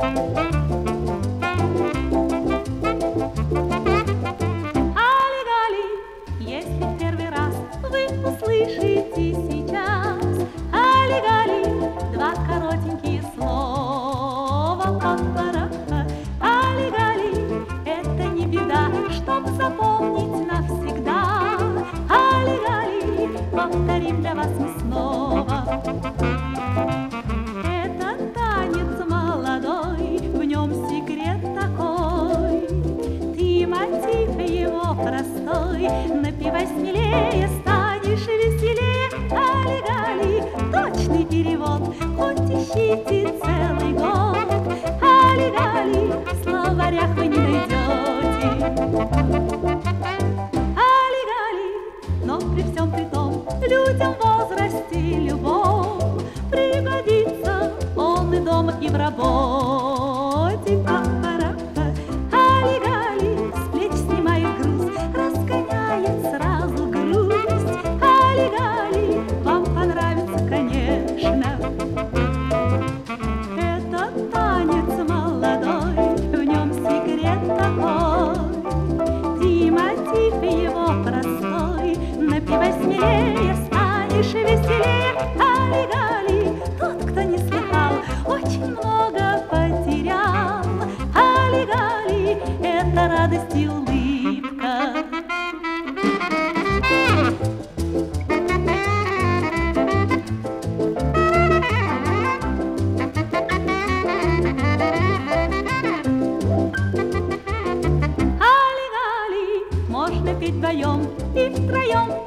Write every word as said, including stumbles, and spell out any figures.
Али-гали, если в первый раз вы услышите сейчас али-гали, два коротенькие слова папараха. Али-гали, это не беда, чтоб запомнить навсегда. Али-гали, повторим для вас мы снова. Это танец молодой, в нем секрет такой. Ты мотив его простой, напевай смелее, станешь веселее. Али-гали, точный перевод, хоть ищите целый год. Али-гали, в словарях вы не найдете. Али-гали, но при всем при том, людям в возрасте любовь пригодится, он и дома, и в работе. Папараха. Али-гали, с плеч снимает груз, разгоняет сразу грусть. Али-гали, вам понравится, конечно. Это танец молодой, в нем секрет такой. Ты мотив его простой, напевай смелее, станешь веселее. Али-гали, тот, кто не слыхал, очень много потерял. Али-гали, это радость и улыбка. Али-гали, можно петь вдвоем и втроем.